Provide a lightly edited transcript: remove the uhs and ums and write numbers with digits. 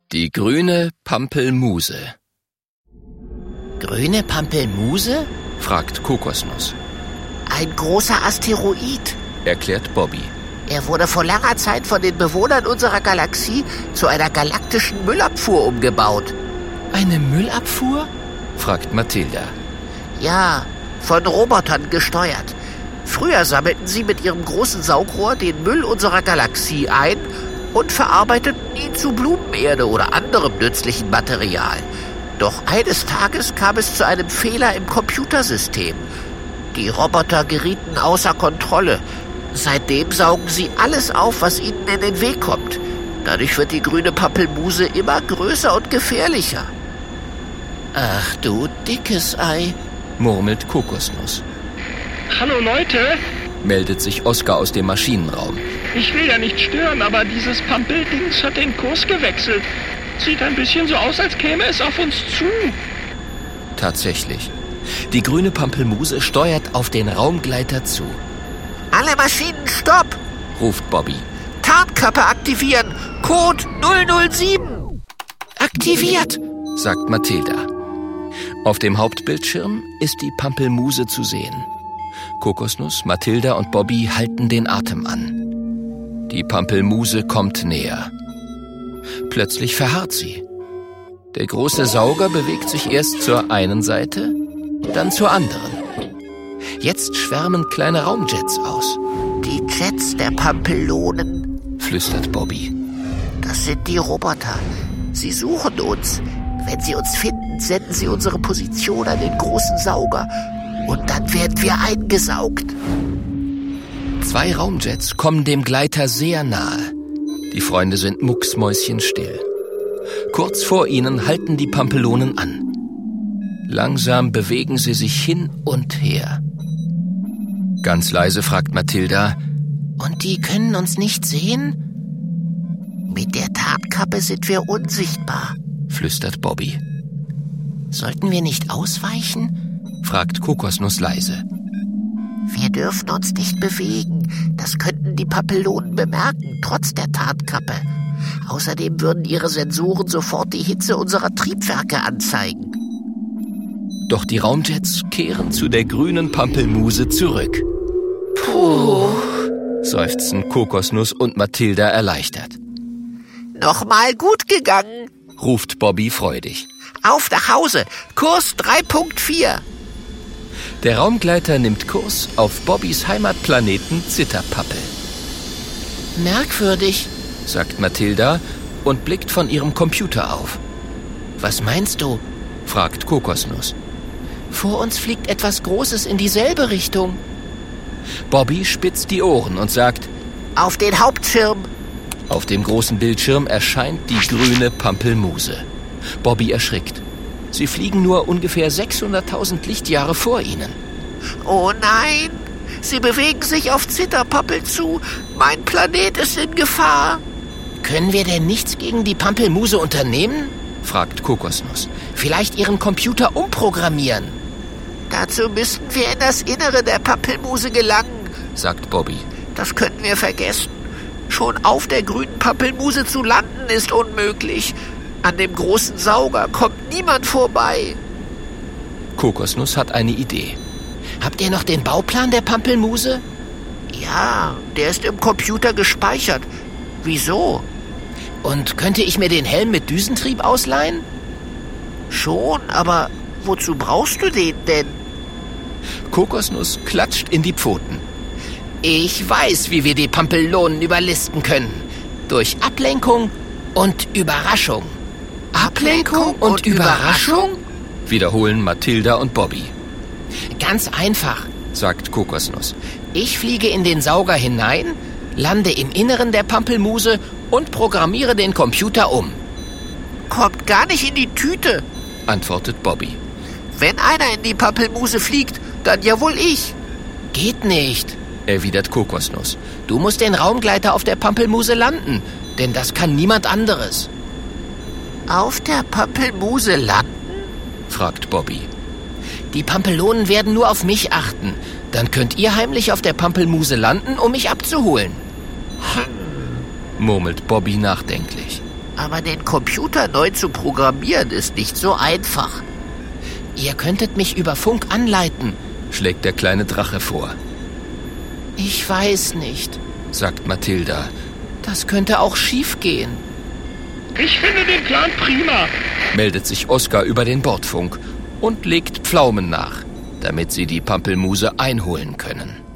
Die grüne Pampelmuse. Grüne Pampelmuse? Fragt Kokosnuss. Ein großer Asteroid, Erklärt Bobby. Er wurde vor langer Zeit von den Bewohnern unserer Galaxie zu einer galaktischen Müllabfuhr umgebaut. Eine Müllabfuhr? Fragt Mathilda. Ja, von Robotern gesteuert. Früher sammelten sie mit ihrem großen Saugrohr den Müll unserer Galaxie ein und verarbeiteten ihn zu Blumenerde oder anderem nützlichen Material. Doch eines Tages kam es zu einem Fehler im Computersystem. Die Roboter gerieten außer Kontrolle. Seitdem saugen sie alles auf, was ihnen in den Weg kommt. Dadurch wird die grüne Pampelmuse immer größer und gefährlicher. Ach du dickes Ei, murmelt Kokosnuss. Hallo Leute, Meldet sich Oskar aus dem Maschinenraum. ich will ja nicht stören, aber dieses Pampeldings hat den Kurs gewechselt. Sieht ein bisschen so aus, als käme es auf uns zu. Tatsächlich. Die grüne Pampelmuse steuert auf den Raumgleiter zu. Alle Maschinen, stopp! Ruft Bobby. Tarnkappe aktivieren! Code 007! Aktiviert, sagt Mathilda. Auf dem Hauptbildschirm ist die Pampelmuse zu sehen. Kokosnuss, Mathilda und Bobby halten den Atem an. Die Pampelmuse kommt näher. Plötzlich verharrt sie. Der große Sauger bewegt sich erst zur einen Seite, dann zur anderen. Jetzt schwärmen kleine Raumjets aus, Die Jets der Pampelonen. flüstert Bobby. Das sind die Roboter. Sie suchen uns. Wenn sie uns finden, senden sie unsere Position an den großen Sauger. Und dann werden wir eingesaugt. 2 Raumjets kommen dem Gleiter sehr nahe. Die Freunde sind mucksmäuschenstill. Kurz vor ihnen halten die Pampelonen an. Langsam bewegen sie sich hin und her. Ganz leise fragt Mathilda. Und die können uns nicht sehen? Mit der Tarnkappe sind wir unsichtbar. Flüstert Bobby. Sollten wir nicht ausweichen? Fragt Kokosnuss leise. Wir dürfen uns nicht bewegen. Das könnten die Pampelonen bemerken, trotz der Tarnkappe. Außerdem würden ihre Sensoren sofort die Hitze unserer Triebwerke anzeigen. Doch die Raumjets kehren zu der grünen Pampelmuse zurück. Puh. Seufzen Kokosnuss und Mathilda erleichtert. Nochmal gut gegangen. Ruft Bobby freudig. Auf nach Hause. Kurs 3.4. Der Raumgleiter nimmt Kurs auf Bobbys Heimatplaneten Zitterpappel. Merkwürdig. Sagt Mathilda und blickt von ihrem Computer auf. Was meinst du? Fragt Kokosnuss. Vor uns fliegt etwas Großes in dieselbe Richtung. Bobby spitzt die Ohren und sagt, Auf den Hauptschirm. auf dem großen Bildschirm erscheint die grüne Pampelmuse. Bobby erschrickt. Sie fliegen nur ungefähr 600.000 Lichtjahre vor ihnen. Oh nein. Sie bewegen sich auf Zitterpappel zu. Mein Planet ist in Gefahr. Können wir denn nichts gegen die Pampelmuse unternehmen? Fragt Kokosnuss. Vielleicht ihren Computer umprogrammieren, Dazu müssten wir in das Innere der Pampelmuse gelangen. sagt Bobby. Das könnten wir vergessen. Schon auf der grünen Pampelmuse zu landen ist unmöglich. An dem großen Sauger kommt niemand vorbei. Kokosnuss hat eine Idee. Habt ihr noch den Bauplan der Pampelmuse? Ja, der ist im Computer gespeichert. Wieso? Und könnte ich mir den Helm mit Düsentrieb ausleihen? Schon, aber wozu brauchst du den denn? Kokosnuss klatscht in die Pfoten. Ich weiß, wie wir die Pampelonen überlisten können. Durch Ablenkung und Überraschung. Ablenkung und Überraschung? Wiederholen Mathilda und Bobby. Ganz einfach, Sagt Kokosnuss. ich fliege in den Sauger hinein, lande im Inneren der Pampelmuse und programmiere den Computer um. Kommt gar nicht in die Tüte. Antwortet Bobby. Wenn einer in die Pampelmuse fliegt, dann ja wohl ich. Geht nicht, erwidert Kokosnuss. Du musst den Raumgleiter auf der Pampelmuse landen, denn das kann niemand anderes. Auf der Pampelmuse landen? Fragt Bobby. Die Pampelonen werden nur auf mich achten. Dann könnt ihr heimlich auf der Pampelmuse landen, um mich abzuholen. Murmelt Bobby nachdenklich. Aber den Computer neu zu programmieren ist nicht so einfach. Ihr könntet mich über Funk anleiten, schlägt der kleine Drache vor. Ich weiß nicht, sagt Mathilda. Das könnte auch schief gehen. Ich finde den Plan prima, meldet sich Oskar über den Bordfunk und legt Pflaumen nach, damit sie die Pampelmuse einholen können.